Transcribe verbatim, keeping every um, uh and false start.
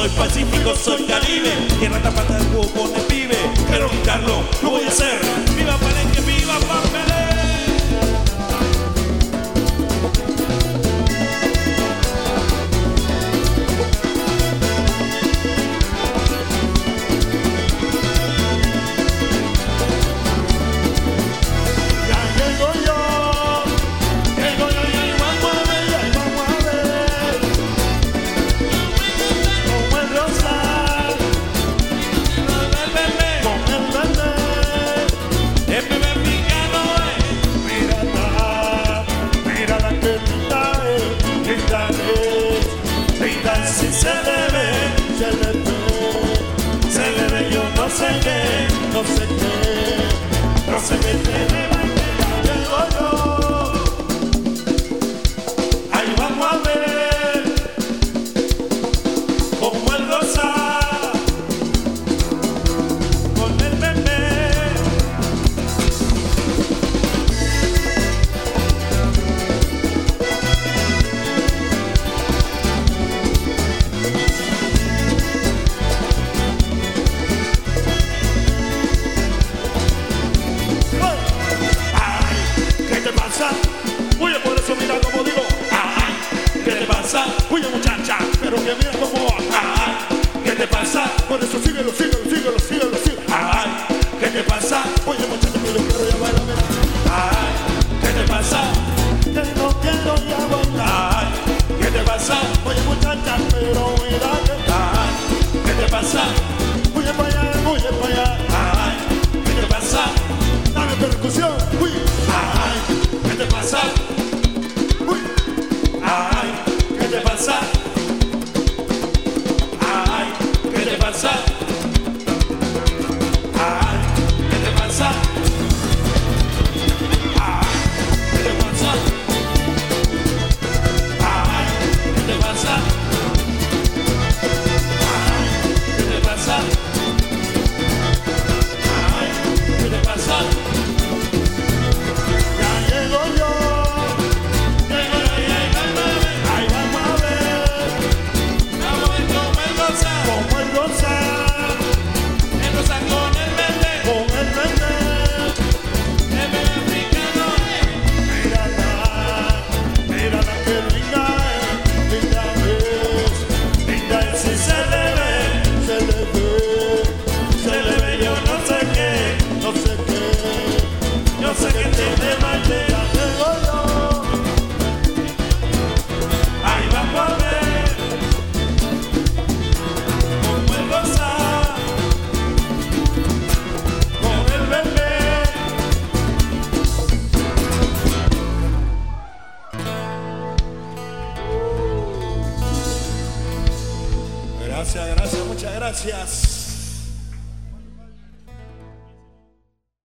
soy pacífico, soy caribe. Tierra tapata del jugo con el pibe. Quiero quitarlo, lo voy a hacer. Viva Palenque, viva Pampelé. Se le ve, se le ve, se le ve, yo no sé qué, no sé qué, no sé qué se le va a llegar yo. Ahí vamos a ver cómo el rosa con el bebé. Oye, por eso mira como digo, ay, ¿qué te pasa? Oye, muchacha, pero que mira como, ay, ¿qué te pasa? Por eso síguelo, síguelo, síguelo, síguelo, síguelo. Ay, ¿qué te pasa? Oye, muchacha, que yo quiero ya bailar. Ay, ¿qué te pasa? Que no quiero ya bailar. Ay, ¿qué te pasa? Oye, muchacha, pero mira que, ay, ¿qué te pasa? oye para allá, oye para allá. Ay, ¿qué te pasa? Dame percusión, uy. Ay, ¿qué te pasa? Uy. Ay, ¿qué te pasa? Ay, ¿qué te pasa? Ay, ¿qué te pasa? Ay, ¿qué te pasa? Ay, ¿qué te pasa? Ay, ¿qué te pasa? Ay, ¿qué te pasa? Gracias, gracias, muchas gracias.